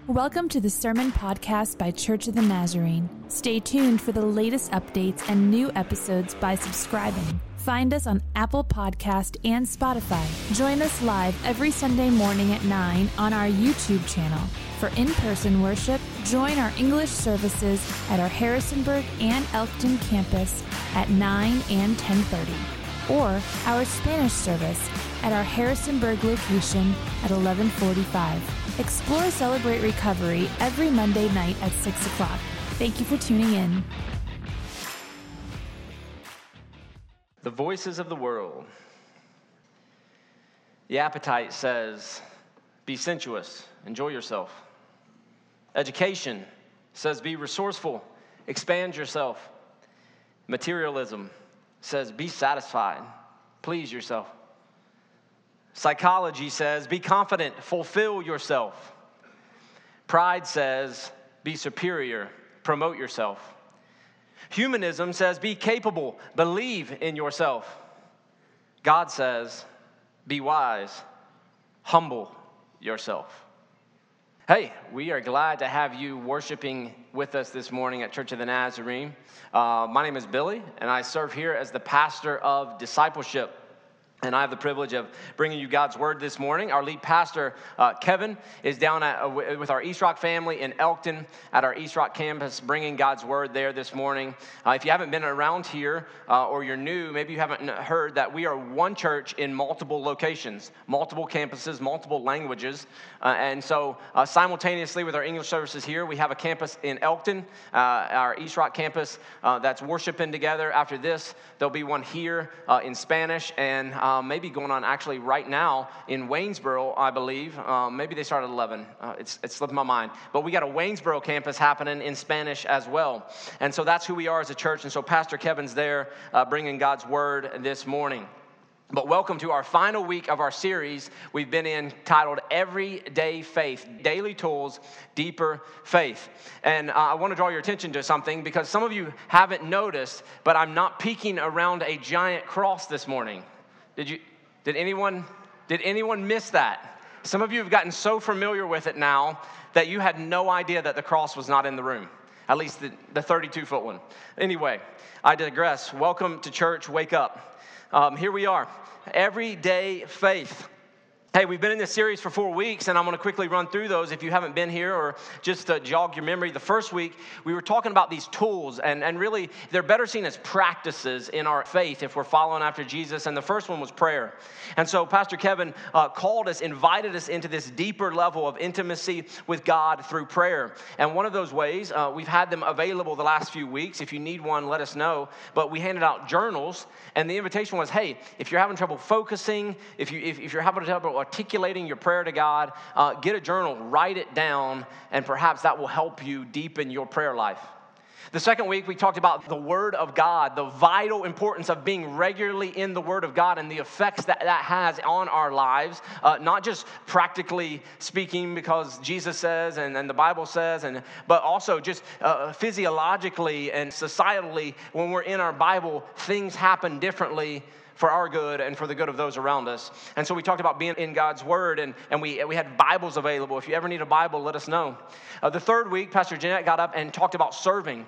Welcome to the Sermon Podcast by Church of the Nazarene. Stay tuned for the latest updates and new episodes by subscribing. Find us on Apple Podcast and Spotify. Join us live every Sunday morning at 9 on our YouTube channel. For in-person worship, join our English services at our Harrisonburg and Elkton campus at 9 and 10:30, or our Spanish service at our Harrisonburg location at 11:45. Explore Celebrate Recovery every Monday night at 6 o'clock. Thank you for tuning in. The voices of the world. The appetite says, be sensuous, enjoy yourself. Education says, be resourceful, expand yourself. Materialism says, be satisfied, please yourself. Psychology says, be confident, fulfill yourself. Pride says, be superior, promote yourself. Humanism says, be capable, believe in yourself. God says, be wise, humble yourself. Hey, we are glad to have you worshiping with us this morning at Church of the Nazarene. My name is Billy, and I serve here as the pastor of discipleship. And I have the privilege of bringing you God's Word this morning. Our lead pastor, Kevin, is down with our East Rock family in Elkton at our East Rock campus, bringing God's Word there this morning. If you haven't been around here or you're new, maybe you haven't heard that we are one church in multiple locations, multiple campuses, multiple languages. And so simultaneously with our English services here, we have a campus in Elkton, our East Rock campus that's worshiping together. After this, there'll be one here in Spanish and maybe going on actually right now in Waynesboro, I believe. Maybe they start at 11. It's slipped my mind. But we got a Waynesboro campus happening in Spanish as well. And so that's who we are as a church. And so Pastor Kevin's there bringing God's Word this morning. But welcome to our final week of our series we've been in titled Everyday Faith, Daily Tools, Deeper Faith. And I want to draw your attention to something because some of you haven't noticed, but I'm not peeking around a giant cross this morning. Did anyone miss that? Some of you have gotten so familiar with it now that you had no idea that the cross was not in the room, at least the 32-foot one. Anyway, I digress. Welcome to church. Wake up. Here we are. Everyday faith. Hey, we've been in this series for 4 weeks, and I'm going to quickly run through those if you haven't been here or just to jog your memory. The first week, we were talking about these tools, and really, they're better seen as practices in our faith if we're following after Jesus, and the first one was prayer. And so Pastor Kevin invited us into this deeper level of intimacy with God through prayer. And one of those ways, we've had them available the last few weeks. If you need one, let us know. But we handed out journals, and the invitation was, hey, if you're having trouble focusing, if you're having trouble articulating your prayer to God, get a journal, write it down, and perhaps that will help you deepen your prayer life. The second week, we talked about the Word of God, the vital importance of being regularly in the Word of God and the effects that has on our lives, not just practically speaking because Jesus says and the Bible says, but also just physiologically and societally, when we're in our Bible, things happen differently for our good and for the good of those around us. And so we talked about being in God's Word, and we had Bibles available. If you ever need a Bible, let us know. The third week, Pastor Jeanette got up and talked about serving.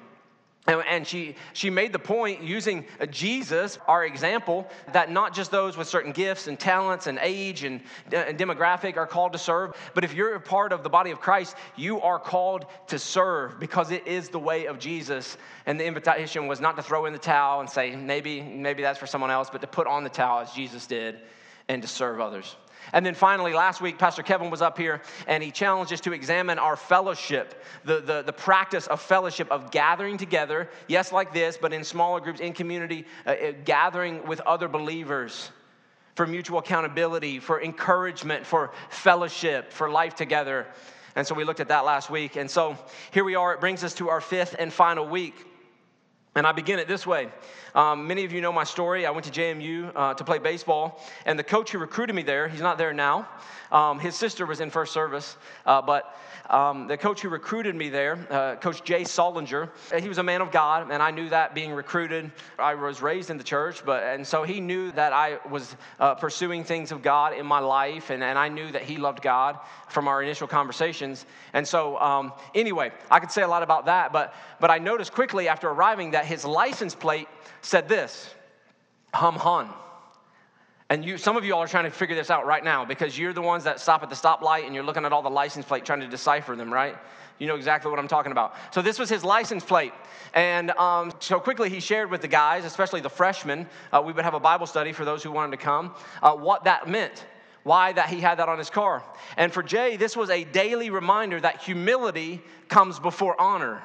And she made the point using Jesus, our example, that not just those with certain gifts and talents and age and demographic are called to serve, but if you're a part of the body of Christ, you are called to serve because it is the way of Jesus. And the invitation was not to throw in the towel and say, maybe that's for someone else, but to put on the towel as Jesus did and to serve others. And then finally, last week, Pastor Kevin was up here, and he challenged us to examine our fellowship, the practice of fellowship, of gathering together, yes, like this, but in smaller groups, in community, gathering with other believers for mutual accountability, for encouragement, for fellowship, for life together. And so we looked at that last week. And so here we are. It brings us to our fifth and final week. And I begin it this way. Many of you know my story. I went to JMU to play baseball, and the coach who recruited me there, he's not there now. His sister was in first service, but the coach who recruited me there, Coach Jay Solinger, he was a man of God, and I knew that being recruited. I was raised in the church, and so he knew that I was pursuing things of God in my life, and I knew that he loved God from our initial conversations. And so anyway, I could say a lot about that, but I noticed quickly after arriving that his license plate said this, Hum Hun. And some of you all are trying to figure this out right now because you're the ones that stop at the stoplight and you're looking at all the license plate trying to decipher them, right? You know exactly what I'm talking about. So this was his license plate. And so quickly he shared with the guys, especially the freshmen, we would have a Bible study for those who wanted to come, what that meant, why that he had that on his car. And for Jay, this was a daily reminder that humility comes before honor.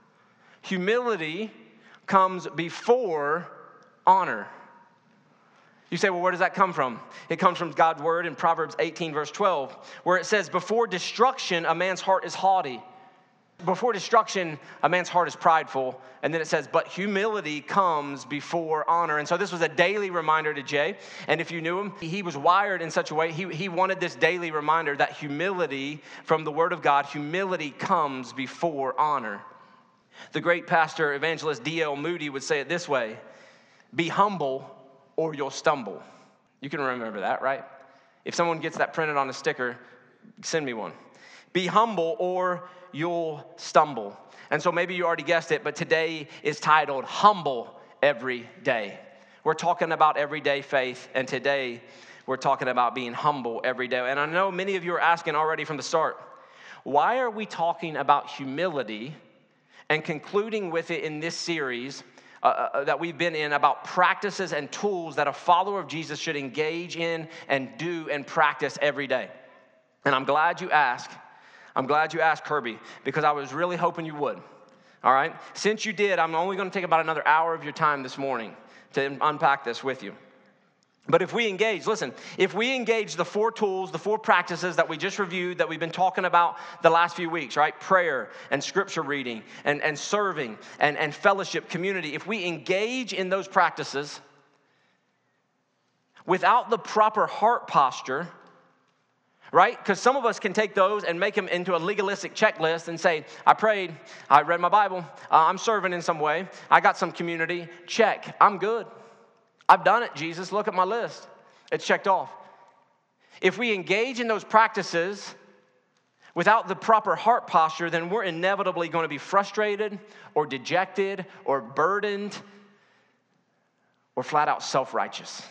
Humility comes before honor. You say, well, where does that come from? It comes from God's word in Proverbs 18, verse 12, where it says, before destruction, a man's heart is haughty. Before destruction, a man's heart is prideful. And then it says, but humility comes before honor. And so this was a daily reminder to Jay. And if you knew him, he was wired in such a way, he wanted this daily reminder that humility from the word of God, humility comes before honor. The great pastor, evangelist D.L. Moody would say it this way, be humble or you'll stumble. You can remember that, right? If someone gets that printed on a sticker, send me one. Be humble or you'll stumble. And so maybe you already guessed it, but today is titled Humble Every Day. We're talking about everyday faith, and today we're talking about being humble every day. And I know many of you are asking already from the start, why are we talking about humility and concluding with it in this series that we've been in about practices and tools that a follower of Jesus should engage in and do and practice every day? And I'm glad you asked. I'm glad you asked, Kirby, because I was really hoping you would. All right? Since you did, I'm only going to take about another hour of your time this morning to unpack this with you. But if we engage, listen, if we engage the 4 tools, the 4 practices that we just reviewed, that we've been talking about the last few weeks, right? Prayer and scripture reading and serving and fellowship, community. If we engage in those practices without the proper heart posture, right? Because some of us can take those and make them into a legalistic checklist and say, I prayed, I read my Bible, I'm serving in some way, I got some community, check, I'm good. I've done it, Jesus. Look at my list. It's checked off. If we engage in those practices without the proper heart posture, then we're inevitably going to be frustrated or dejected or burdened or flat out self-righteous.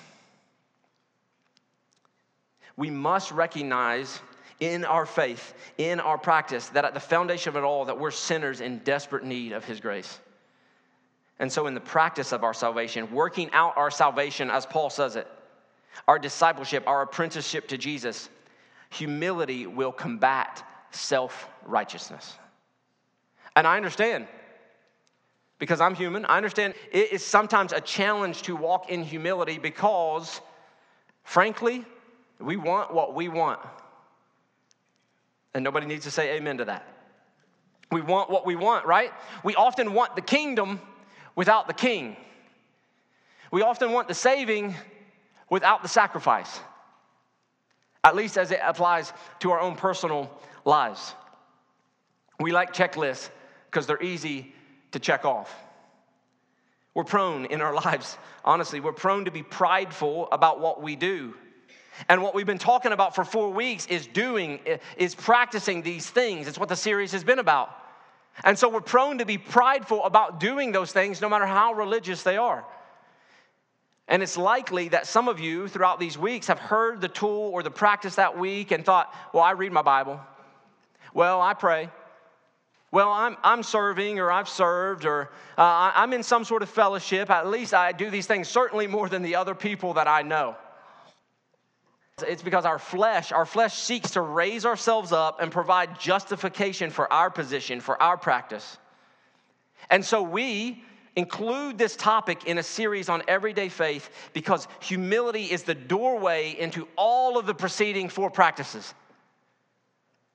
We must recognize in our faith, in our practice, that at the foundation of it all, that we're sinners in desperate need of His grace. And so in the practice of our salvation, working out our salvation, as Paul says it, our discipleship, our apprenticeship to Jesus, humility will combat self-righteousness. And I understand, because I'm human, I understand it is sometimes a challenge to walk in humility because, frankly, we want what we want. And nobody needs to say amen to that. We want what we want, right? We often want the kingdom without the king. We often want the saving without the sacrifice, at least as it applies to our own personal lives. We like checklists because they're easy to check off. We're prone in our lives, honestly, we're prone to be prideful about what we do. And what we've been talking about for 4 weeks is practicing these things. It's what the series has been about. And so we're prone to be prideful about doing those things no matter how religious they are. And it's likely that some of you throughout these weeks have heard the tool or the practice that week and thought, well, I read my Bible. Well, I pray. Well, I'm serving, or I've served, or I'm in some sort of fellowship. At least I do these things certainly more than the other people that I know. It's because our flesh seeks to raise ourselves up and provide justification for our position, for our practice. And so we include this topic in a series on everyday faith because humility is the doorway into all of the preceding 4 practices.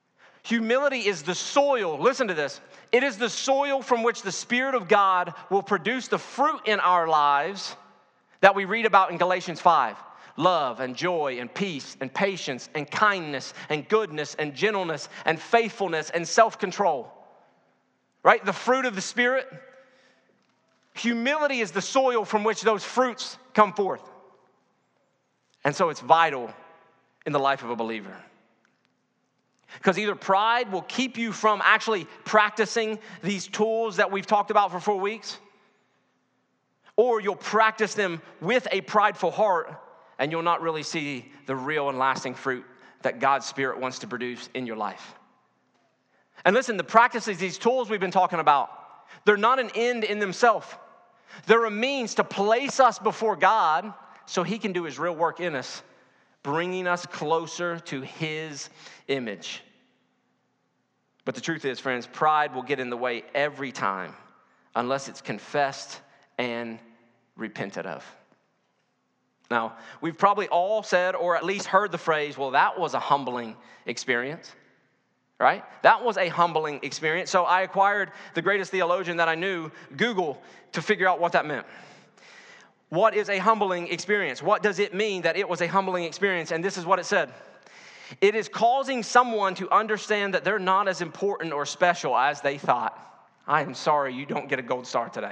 Humility is the soil, listen to this, it is the soil from which the Spirit of God will produce the fruit in our lives that we read about in Galatians 5. Love and joy and peace and patience and kindness and goodness and gentleness and faithfulness and self-control. Right? The fruit of the Spirit. Humility is the soil from which those fruits come forth. And so it's vital in the life of a believer. Because either pride will keep you from actually practicing these tools that we've talked about for 4 weeks, or you'll practice them with a prideful heart and you'll not really see the real and lasting fruit that God's Spirit wants to produce in your life. And listen, the practices, these tools we've been talking about, they're not an end in themselves. They're a means to place us before God so He can do His real work in us, bringing us closer to His image. But the truth is, friends, pride will get in the way every time unless it's confessed and repented of. Now, we've probably all said or at least heard the phrase, well, that was a humbling experience, right? That was a humbling experience. So I acquired the greatest theologian that I knew, Google, to figure out what that meant. What is a humbling experience? What does it mean that it was a humbling experience? And this is what it said. It is causing someone to understand that they're not as important or special as they thought. I am sorry you don't get a gold star today.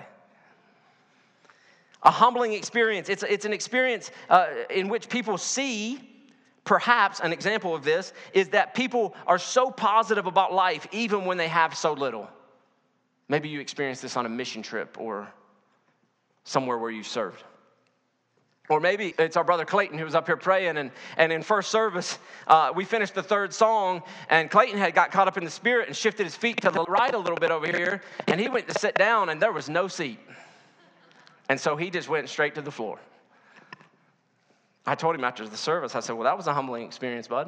A humbling experience. It's an experience in which people see, perhaps an example of this, is that people are so positive about life even when they have so little. Maybe you experienced this on a mission trip or somewhere where you served. Or maybe it's our brother Clayton who was up here praying, and in first service, we finished the third song, and Clayton had got caught up in the Spirit and shifted his feet to the right a little bit over here, and he went to sit down, and there was no seat. And so he just went straight to the floor. I told him after the service, I said, well, that was a humbling experience, bud.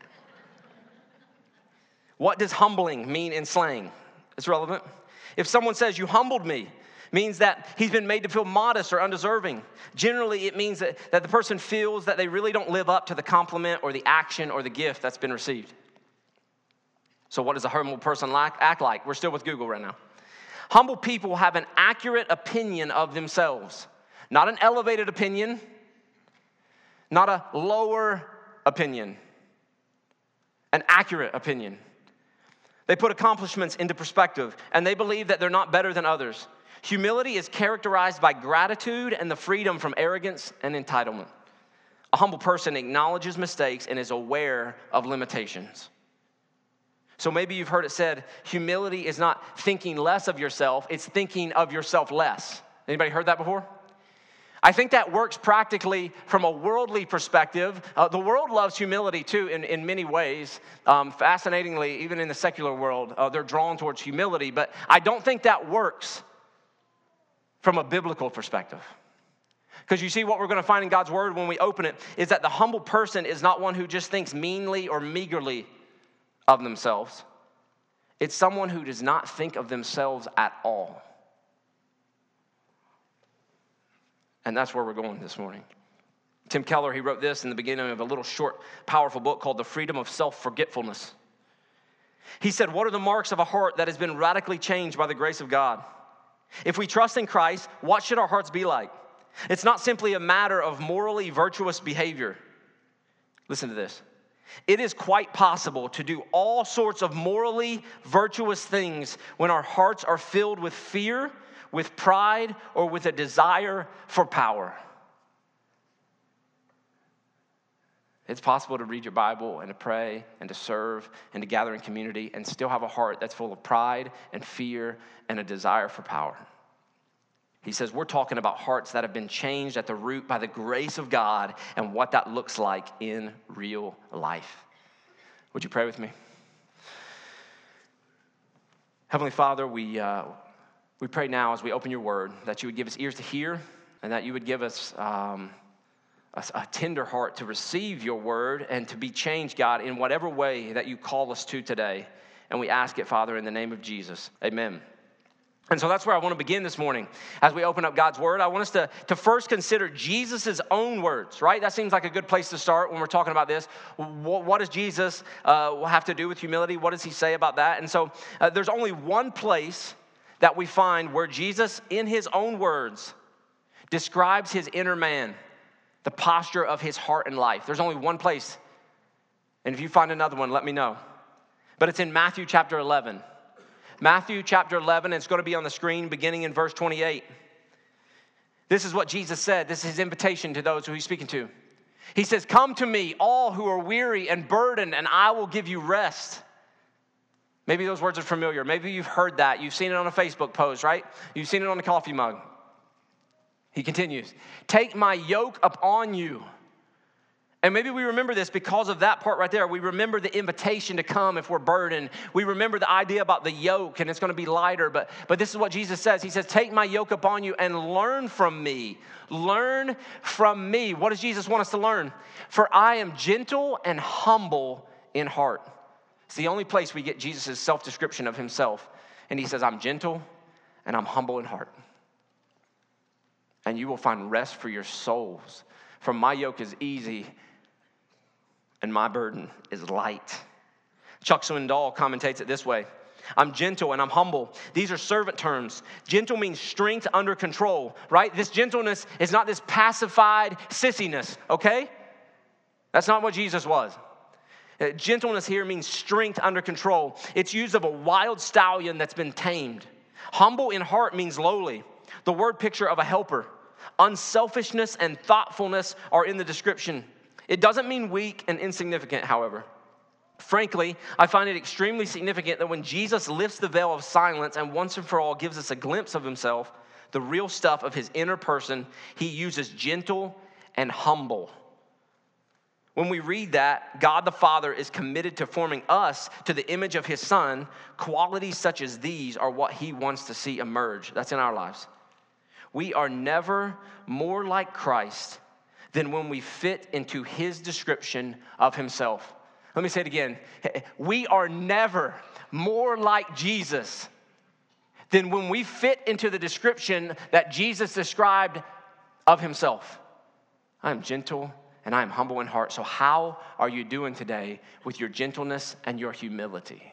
What does humbling mean in slang? It's relevant. If someone says, you humbled me, means that he's been made to feel modest or undeserving. Generally, it means that the person feels that they really don't live up to the compliment or the action or the gift that's been received. So what does a humble person act like? We're still with Google right now. Humble people have an accurate opinion of themselves. Not an elevated opinion, not a lower opinion. An accurate opinion. They put accomplishments into perspective, and they believe that they're not better than others. Humility is characterized by gratitude and the freedom from arrogance and entitlement. A humble person acknowledges mistakes and is aware of limitations. So maybe you've heard it said, humility is not thinking less of yourself, it's thinking of yourself less. Anybody heard that before? I think that works practically from a worldly perspective. The world loves humility too in many ways. Fascinatingly, even in the secular world, they're drawn towards humility, but I don't think that works from a biblical perspective. Because you see, what we're going to find in God's word when we open it is that the humble person is not one who just thinks meanly or meagerly of themselves. It's someone who does not think of themselves at all. And that's where we're going this morning. Tim Keller, he wrote this in the beginning of a little short, powerful book called The Freedom of Self-Forgetfulness. He said, what are the marks of a heart that has been radically changed by the grace of God? If we trust in Christ, what should our hearts be like? It's not simply a matter of morally virtuous behavior. Listen to this. It is quite possible to do all sorts of morally virtuous things when our hearts are filled with fear, with pride, or with a desire for power. It's possible to read your Bible and to pray and to serve and to gather in community and still have a heart that's full of pride and fear and a desire for power. He says we're talking about hearts that have been changed at the root by the grace of God and what that looks like in real life. Would you pray with me? Heavenly Father, we pray now as we open your word that you would give us ears to hear and that you would give us a tender heart to receive your word and to be changed, God, in whatever way that you call us to today. And we ask it, Father, in the name of Jesus. Amen. And so that's where I want to begin this morning. As we open up God's word, I want us to first consider Jesus' own words, right? That seems like a good place to start when we're talking about this. What does Jesus have to do with humility? What does he say about that? And so there's only one place that we find where Jesus, in his own words, describes his inner man, the posture of his heart and life. There's only one place. And if you find another one, let me know. But it's in Matthew chapter 11. Matthew chapter 11, it's going to be on the screen beginning in verse 28. This is what Jesus said. This is his invitation to those who he's speaking to. He says, "Come to me, all who are weary and burdened, and I will give you rest." Maybe those words are familiar. Maybe you've heard that. You've seen it on a Facebook post, right? You've seen it on a coffee mug. He continues, "Take my yoke upon you." And maybe we remember this because of that part right there. We remember the invitation to come if we're burdened. We remember the idea about the yoke, and it's going to be lighter. But this is what Jesus says. He says, "Take my yoke upon you and learn from me." Learn from me. What does Jesus want us to learn? "For I am gentle and humble in heart." It's the only place we get Jesus' self-description of himself. And he says, "I'm gentle and I'm humble in heart. And you will find rest for your souls. For my yoke is easy and my burden is light." Chuck Swindoll commentates it this way: "I'm gentle and I'm humble. These are servant terms. Gentle means strength under control, right? This gentleness is not this pacified sissiness, okay? That's not what Jesus was. Gentleness here means strength under control. It's used of a wild stallion that's been tamed. Humble in heart means lowly. The word picture of a helper. Unselfishness and thoughtfulness are in the description. It doesn't mean weak and insignificant, however. Frankly, I find it extremely significant that when Jesus lifts the veil of silence and once and for all gives us a glimpse of himself, the real stuff of his inner person, he uses gentle and humble. When we read that, God the Father is committed to forming us to the image of his Son. Qualities such as these are what he wants to see emerge. That's in our lives. We are never more like Christ than when we fit into his description of himself. Let me say it again. We are never more like Jesus than when we fit into the description that Jesus described of himself. I am gentle and I am humble in heart. So how are you doing today with your gentleness and your humility?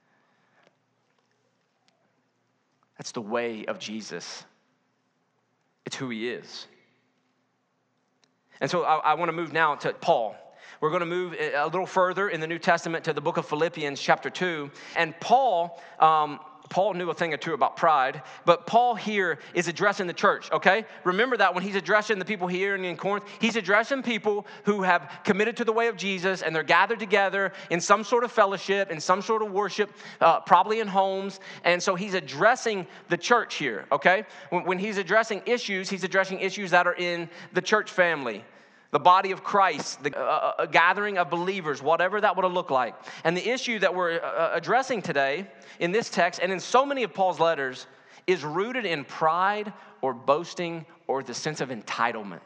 That's the way of Jesus. It's who he is. And so I want to move now to Paul. We're going to move a little further in the New Testament to the book of Philippians chapter 2. And Paul knew a thing or two about pride, but Paul here is addressing the church, okay? Remember that when he's addressing the people here in Corinth, he's addressing people who have committed to the way of Jesus, and they're gathered together in some sort of fellowship, in some sort of worship, probably in homes. And so he's addressing the church here, okay? When he's addressing issues that are in the church family, the body of Christ, a gathering of believers, whatever that would have looked like. And the issue that we're addressing today in this text and in so many of Paul's letters is rooted in pride or boasting or the sense of entitlement.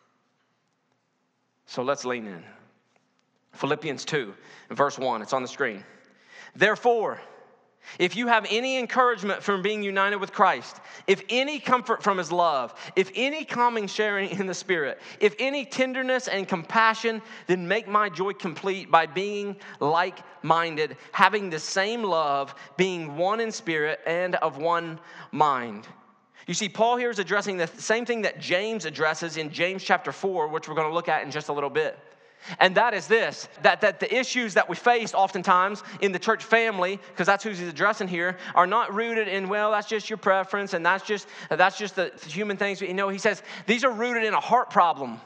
So let's lean in. Philippians 2, verse 1, it's on the screen. "Therefore, if you have any encouragement from being united with Christ, if any comfort from his love, if any common sharing in the Spirit, if any tenderness and compassion, then make my joy complete by being like-minded, having the same love, being one in spirit and of one mind." You see, Paul here is addressing the same thing that James addresses in James chapter 4, which we're going to look at in just a little bit. And that is this, that the issues that we face oftentimes in the church family, because that's who he's addressing here, are not rooted in, well, that's just your preference and that's just the human things. You know, he says these are rooted in a heart problem.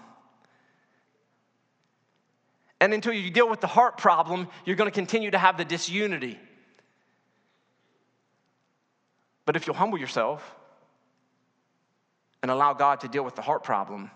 And until you deal with the heart problem, you're going to continue to have the disunity. But if you'll humble yourself and allow God to deal with the heart problem,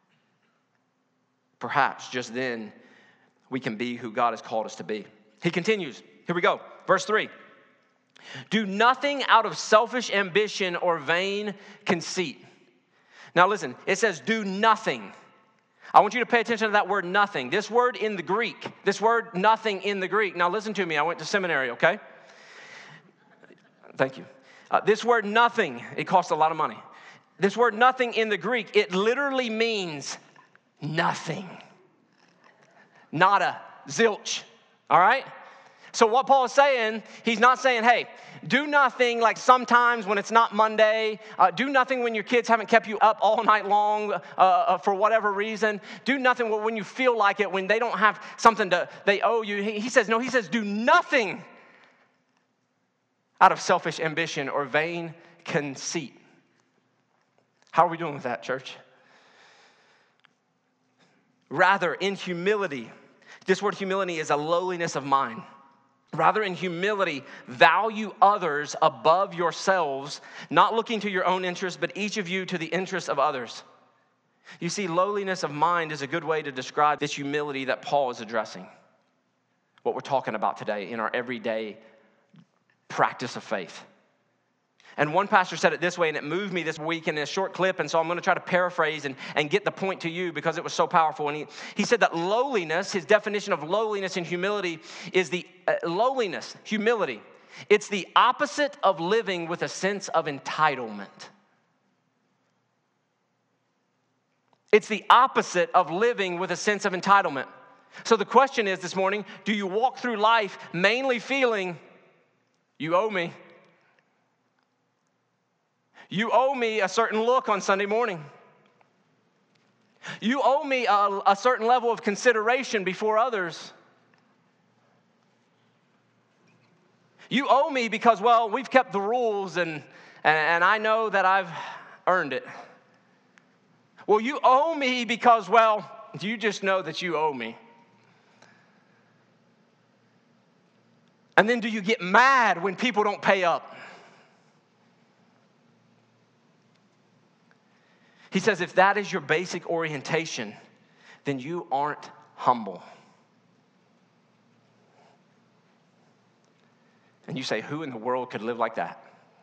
perhaps just then we can be who God has called us to be. He continues. Here we go. Verse 3. "Do nothing out of selfish ambition or vain conceit." Now listen, it says do nothing. I want you to pay attention to that word nothing. This word in the Greek, this word nothing in the Greek. Now listen to me. I went to seminary, okay? Thank you. This word nothing, it costs a lot of money. This word nothing in the Greek, it literally means nothing. Nada, zilch, all right? So what Paul is saying, he's not saying, hey, do nothing like sometimes when it's not Monday. Do nothing when your kids haven't kept you up all night long for whatever reason. Do nothing when you feel like it, when they don't have something they owe you. He says, no, he says, do nothing out of selfish ambition or vain conceit. How are we doing with that, church? Rather, in humility, this word humility is a lowliness of mind. Rather, in humility, value others above yourselves, not looking to your own interests, but each of you to the interests of others. You see, lowliness of mind is a good way to describe this humility that Paul is addressing. What we're talking about today in our everyday practice of faith. And one pastor said it this way, and it moved me this week in a short clip, and so I'm going to try to paraphrase and get the point to you because it was so powerful. And he said that lowliness, his definition of lowliness and humility is the lowliness, humility. It's the opposite of living with a sense of entitlement. It's the opposite of living with a sense of entitlement. So the question is this morning, do you walk through life mainly feeling, you owe me? You owe me a certain look on Sunday morning. You owe me a certain level of consideration before others. You owe me because, well, we've kept the rules and I know that I've earned it. Well, you owe me because, well, you just know that you owe me. And then do you get mad when people don't pay up? He says, if that is your basic orientation, then you aren't humble. And you say, who in the world could live like that?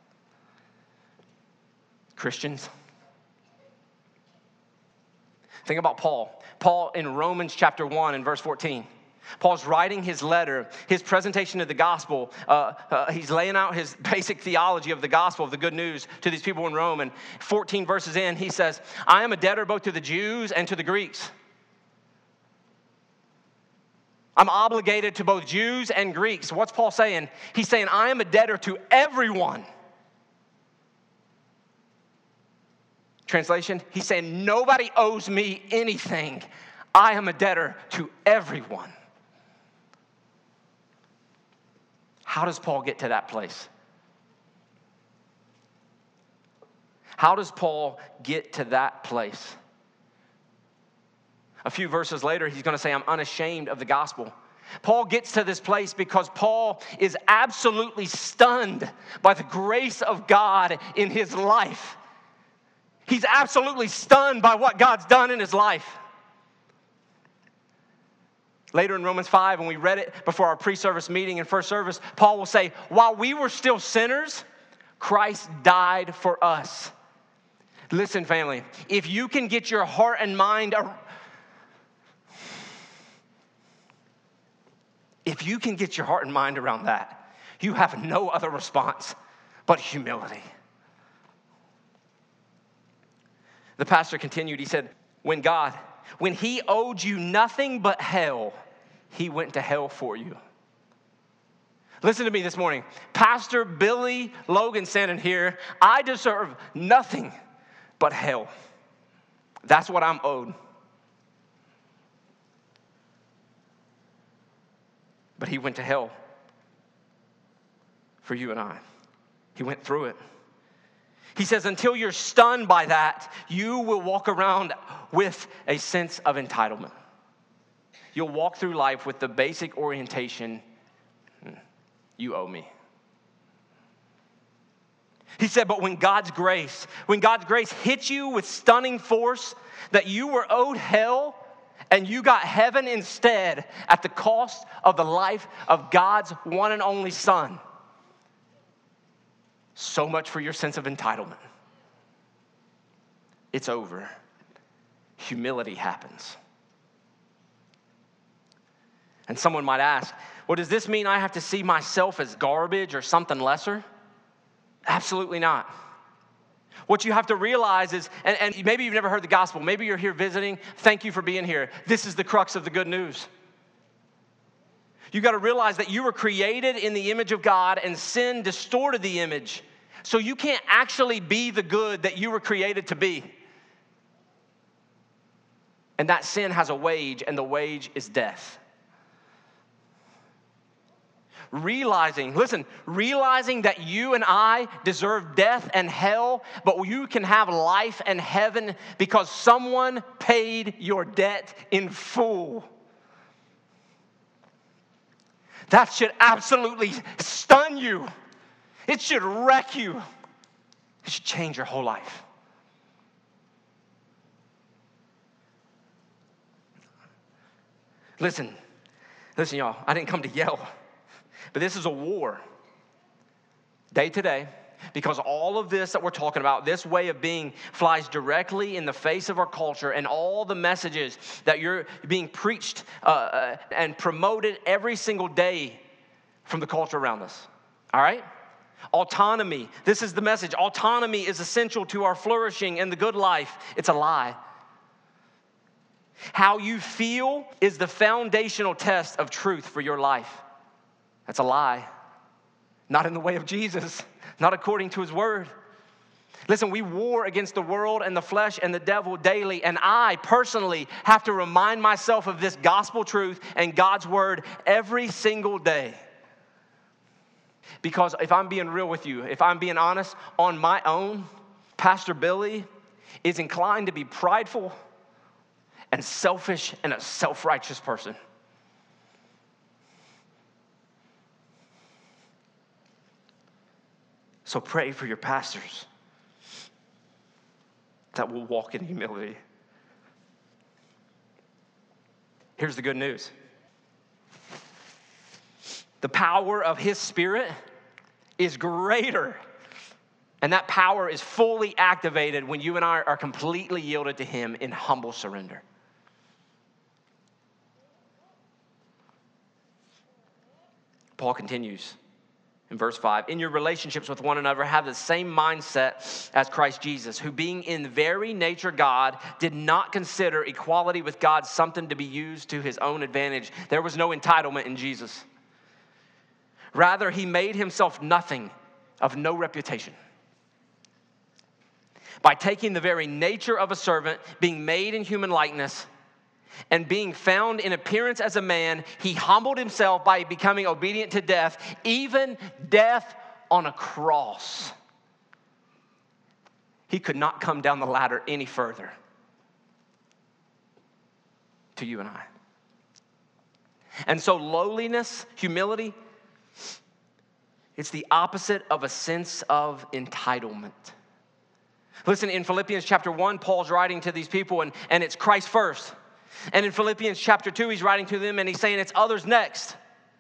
Christians? Think about Paul. Paul in Romans chapter 1 and verse 14. Paul's writing his letter, his presentation of the gospel. He's laying out his basic theology of the gospel, of the good news to these people in Rome. And 14 verses in, he says, I am a debtor both to the Jews and to the Greeks. I'm obligated to both Jews and Greeks. What's Paul saying? He's saying, I am a debtor to everyone. Translation, he's saying, nobody owes me anything. I am a debtor to everyone. How does Paul get to that place? How does Paul get to that place? A few verses later, he's going to say, I'm unashamed of the gospel. Paul gets to this place because Paul is absolutely stunned by the grace of God in his life. He's absolutely stunned by what God's done in his life. Later in Romans 5, when we read it before our pre-service meeting in first service, Paul will say, while we were still sinners, Christ died for us. Listen, family, if you can get your heart and mind around that, you have no other response but humility. The pastor continued, he said, when he owed you nothing but hell, he went to hell for you. Listen to me this morning. Pastor Billy Logan standing here, I deserve nothing but hell. That's what I'm owed. But he went to hell for you and I. He went through it. He says, until you're stunned by that, you will walk around with a sense of entitlement. You'll walk through life with the basic orientation, you owe me. He said, but when God's grace hits you with stunning force that you were owed hell and you got heaven instead at the cost of the life of God's one and only Son. So much for your sense of entitlement. It's over. Humility happens. And someone might ask, well, does this mean I have to see myself as garbage or something lesser? Absolutely not. What you have to realize is, and maybe you've never heard the gospel, maybe you're here visiting, thank you for being here. This is the crux of the good news. You got to realize that you were created in the image of God and sin distorted the image. So you can't actually be the good that you were created to be. And that sin has a wage, and the wage is death. Realizing that you and I deserve death and hell, but you can have life and heaven because someone paid your debt in full. That should absolutely stun you. It should wreck you. It should change your whole life. Listen, y'all, I didn't come to yell. But this is a war, day to day, because all of this that we're talking about, this way of being, flies directly in the face of our culture, and all the messages that you're being preached and promoted every single day from the culture around us. All right? Autonomy. This is the message. Autonomy is essential to our flourishing and the good life. It's a lie. How you feel is the foundational test of truth for your life. That's a lie. Not in the way of Jesus. Not according to his word. Listen, we war against the world and the flesh and the devil daily. And I personally have to remind myself of this gospel truth and God's word every single day. Because if I'm being real with you, if I'm being honest, on my own, Pastor Billy is inclined to be prideful and selfish and a self-righteous person. So pray for your pastors that will walk in humility. Here's the good news. The power of his Spirit is greater. And that power is fully activated when you and I are completely yielded to him in humble surrender. Paul continues. In verse 5, in your relationships with one another, have the same mindset as Christ Jesus, who being in very nature God, did not consider equality with God something to be used to his own advantage. There was no entitlement in Jesus. Rather, he made himself nothing, of no reputation. By taking the very nature of a servant, being made in human likeness, and being found in appearance as a man, he humbled himself by becoming obedient to death, even death on a cross. He could not come down the ladder any further to you and I. And so lowliness, humility, it's the opposite of a sense of entitlement. Listen, in Philippians chapter 1, Paul's writing to these people, and it's Christ first. And in Philippians chapter 2, he's writing to them and he's saying it's others next.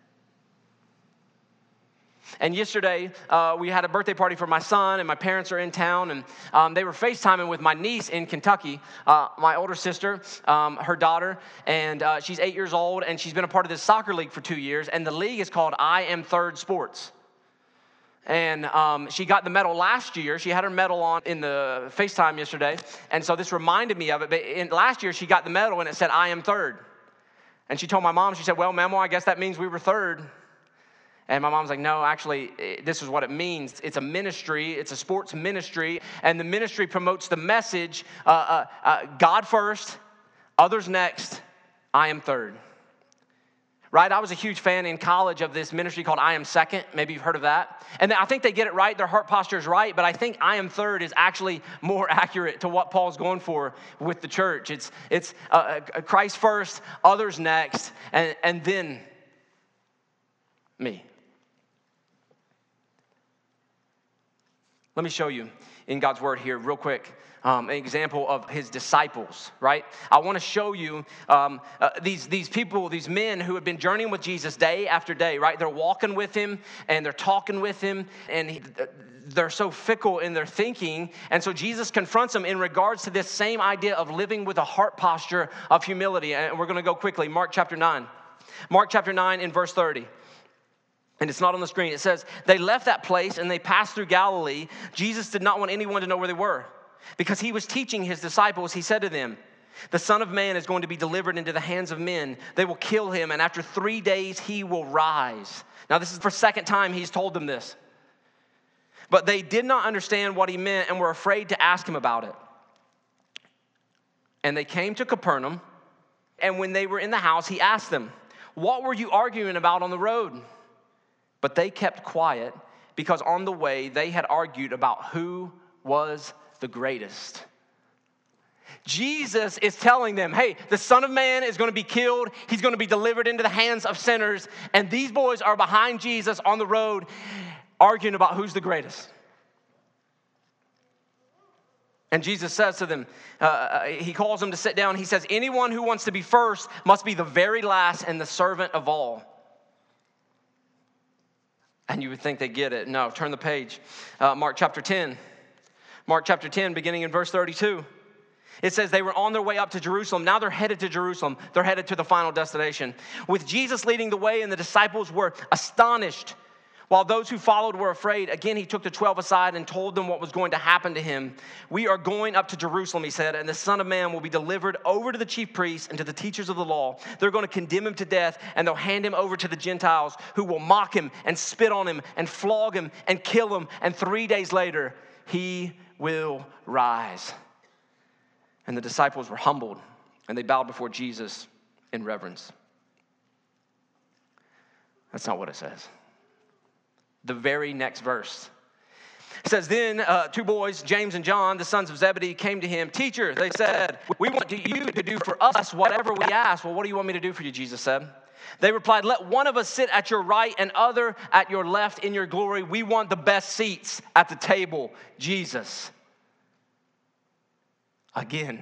And yesterday, we had a birthday party for my son, and my parents are in town, and they were FaceTiming with my niece in Kentucky, my older sister, her daughter, and she's 8 years old, and she's been a part of this soccer league for 2 years, and the league is called I Am Third Sports. And she got the medal last year. She had her medal on in the FaceTime yesterday. And so this reminded me of it. But last year, she got the medal, and it said, I am third. And she told my mom, she said, well, Mamo, I guess that means we were third. And my mom's like, no, actually, this is what it means. It's a ministry. It's a sports ministry. And the ministry promotes the message, God first, others next, I am third. Right? I was a huge fan in college of this ministry called I Am Second. Maybe you've heard of that. And I think they get it right. Their heart posture is right. But I think I Am Third is actually more accurate to what Paul's going for with the church. It's Christ first, others next, and then me. Let me show you in God's word here real quick. An example of his disciples, right? I want to show you these people, these men who have been journeying with Jesus day after day, right? They're walking with him and they're talking with him, and they're so fickle in their thinking. And so Jesus confronts them in regards to this same idea of living with a heart posture of humility. And we're going to go quickly. Mark chapter 9. Mark chapter 9 in verse 30. And it's not on the screen. It says, they left that place and they passed through Galilee. Jesus did not want anyone to know where they were. Because he was teaching his disciples, he said to them, the Son of Man is going to be delivered into the hands of men. They will kill him, and after 3 days he will rise. Now, this is the second time he's told them this. But they did not understand what he meant and were afraid to ask him about it. And they came to Capernaum, and when they were in the house, he asked them, what were you arguing about on the road? But they kept quiet because on the way they had argued about who was the greatest. Jesus is telling them, hey, the Son of Man is going to be killed. He's going to be delivered into the hands of sinners. And these boys are behind Jesus on the road arguing about who's the greatest. And Jesus says to them, he calls them to sit down. He says, anyone who wants to be first must be the very last and the servant of all. And you would think they get it. No, turn the page. Mark chapter 10. Mark chapter 10, beginning in verse 32. It says they were on their way up to Jerusalem. Now they're headed to Jerusalem. They're headed to the final destination. With Jesus leading the way, and the disciples were astonished, while those who followed were afraid. Again, he took the 12 aside and told them what was going to happen to him. We are going up to Jerusalem, he said, and the Son of Man will be delivered over to the chief priests and to the teachers of the law. They're going to condemn him to death, and they'll hand him over to the Gentiles, who will mock him and spit on him and flog him and kill him. And 3 days later, he will rise. And the disciples were humbled, and they bowed before Jesus in reverence. That's not what it says. The very next verse. It says, then 2 boys, James and John, the sons of Zebedee, came to him. Teacher, they said, we want you to do for us whatever we ask. Well, what do you want me to do for you, Jesus said. They replied, let one of us sit at your right and other at your left in your glory. We want the best seats at the table, Jesus. Again.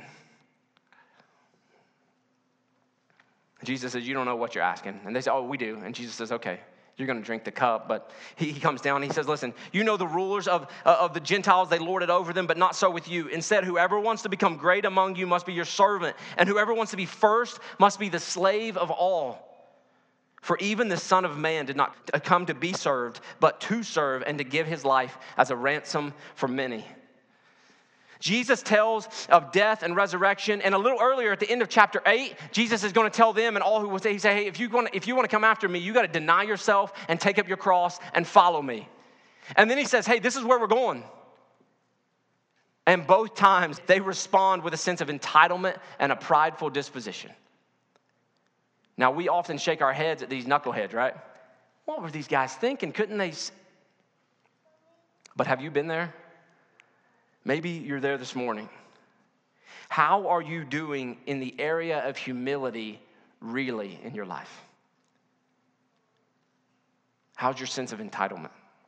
Jesus says, you don't know what you're asking. And they say, oh, we do. And Jesus says, okay, you're going to drink the cup. But he comes down and he says, listen, you know the rulers of the Gentiles, they lord it over them, but not so with you. Instead, whoever wants to become great among you must be your servant. And whoever wants to be first must be the slave of all. For even the Son of Man did not come to be served, but to serve and to give his life as a ransom for many. Jesus tells of death and resurrection. And a little earlier at the end of chapter 8, Jesus is going to tell them and all who will say, he said, hey, if you want to come after me, you got to deny yourself and take up your cross and follow me. And then he says, hey, this is where we're going. And both times they respond with a sense of entitlement and a prideful disposition. Now, we often shake our heads at these knuckleheads, right? What were these guys thinking? Couldn't they? But have you been there? Maybe you're there this morning. How are you doing in the area of humility really in your life? How's your sense of entitlement?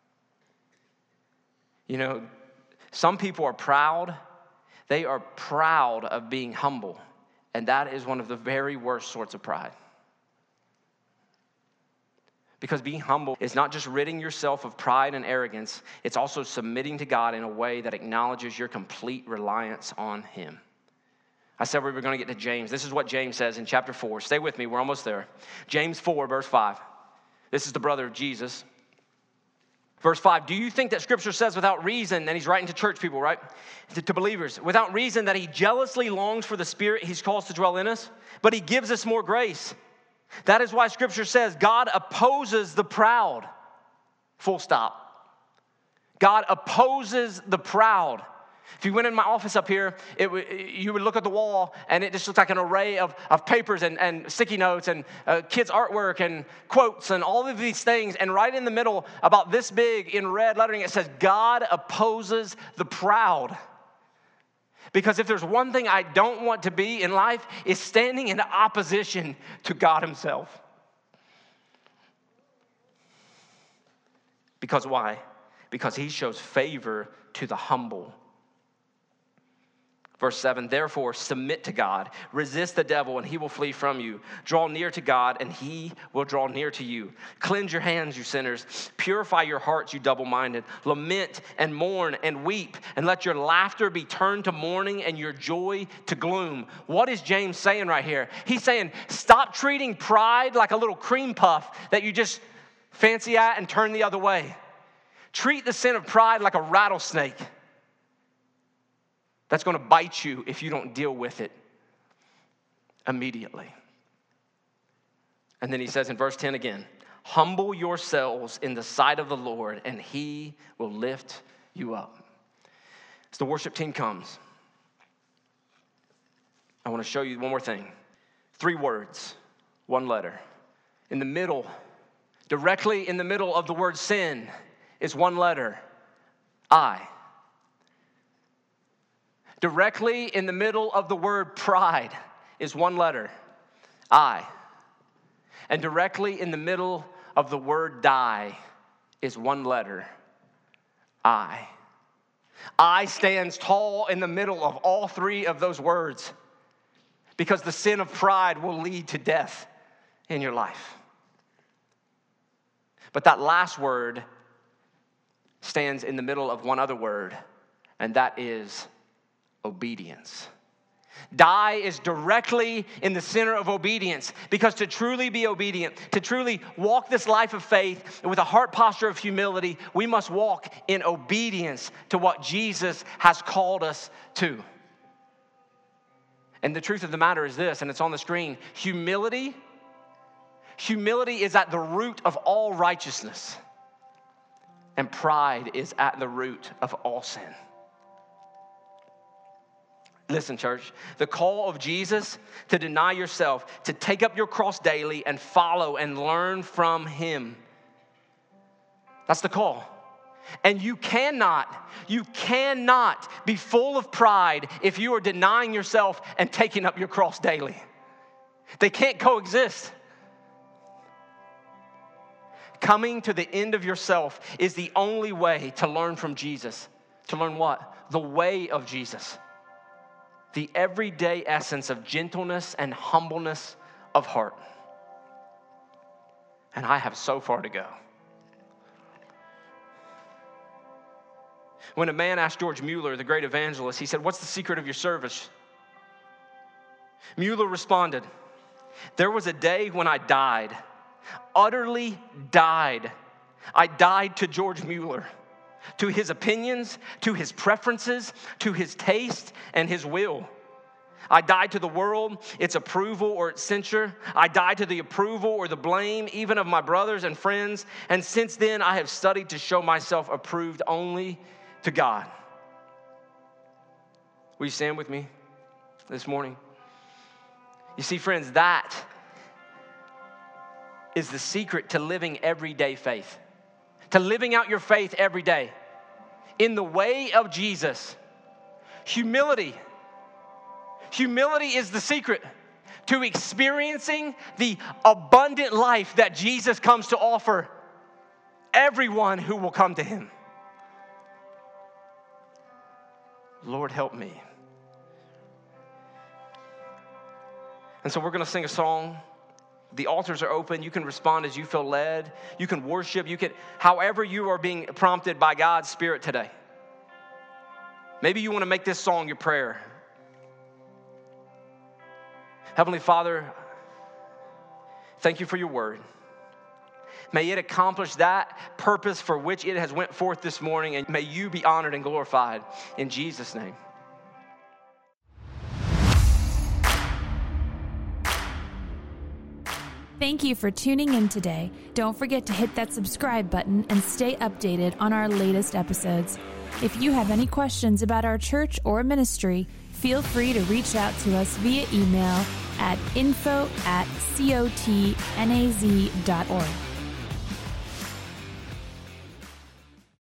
You know, some people are proud. They are proud of being humble. And that is one of the very worst sorts of pride. Because being humble is not just ridding yourself of pride and arrogance, it's also submitting to God in a way that acknowledges your complete reliance on him. I said we were going to get to James. This is what James says in chapter 4. Stay with me, we're almost there. James 4, verse 5. This is the brother of Jesus. Verse 5, do you think that Scripture says without reason, and he's writing to church people, right? To believers, without reason that he jealously longs for the Spirit he's caused to dwell in us, but he gives us more grace. That is why Scripture says God opposes the proud. Full stop. God opposes the proud. If you went in my office up here, you would look at the wall, and it just looked like an array of papers and sticky notes and kids' artwork and quotes and all of these things. And right in the middle, about this big in red lettering, it says, God opposes the proud. Because if there's one thing I don't want to be in life, is standing in opposition to God himself. Because why? Because he shows favor to the humble. Verse 7, therefore submit to God, resist the devil and he will flee from you. Draw near to God and he will draw near to you. Cleanse your hands, you sinners. Purify your hearts, you double-minded. Lament and mourn and weep, and let your laughter be turned to mourning and your joy to gloom. What is James saying right here? He's saying, stop treating pride like a little cream puff that you just fancy at and turn the other way. Treat the sin of pride like a rattlesnake that's going to bite you if you don't deal with it immediately. And then he says in verse 10 again, humble yourselves in the sight of the Lord, and he will lift you up. As the worship team comes, I want to show you one more thing. 3 words, 1 letter. In the middle, directly in the middle of the word sin is 1 letter, I. Directly in the middle of the word pride is 1 letter, I. And directly in the middle of the word die is 1 letter, I. I stands tall in the middle of all 3 of those words because the sin of pride will lead to death in your life. But that last word stands in the middle of 1 other word, and that is obedience. Die is directly in the center of obedience, because to truly be obedient, to truly walk this life of faith with a heart posture of humility, we must walk in obedience to what Jesus has called us to. And the truth of the matter is this, and it's on the screen, humility is at the root of all righteousness, and pride is at the root of all sin. Listen, church, the call of Jesus to deny yourself, to take up your cross daily and follow and learn from him. That's the call. And you cannot be full of pride if you are denying yourself and taking up your cross daily. They can't coexist. Coming to the end of yourself is the only way to learn from Jesus. To learn what? The way of Jesus. The everyday essence of gentleness and humbleness of heart. And I have so far to go. When a man asked George Mueller, the great evangelist, he said, "What's the secret of your service?" Mueller responded, "There was a day when I died, utterly died. I died to George Mueller, to his opinions, to his preferences, to his taste and his will. I died to the world, its approval or its censure. I died to the approval or the blame, even of my brothers and friends. And since then, I have studied to show myself approved only to God." Will you stand with me this morning? You see, friends, that is the secret to living everyday faith, to living out your faith every day in the way of Jesus. Humility is the secret to experiencing the abundant life that Jesus comes to offer everyone who will come to him. Lord, help me. And so we're going to sing a song. The altars are open. You can respond as you feel led. You can worship. You can, however you are being prompted by God's Spirit today. Maybe you want to make this song your prayer. Heavenly Father, thank you for your word. May it accomplish that purpose for which it has went forth this morning, and may you be honored and glorified in Jesus' name. Thank you for tuning in today. Don't forget to hit that subscribe button and stay updated on our latest episodes. If you have any questions about our church or ministry, feel free to reach out to us via email at info@cotnaz.org.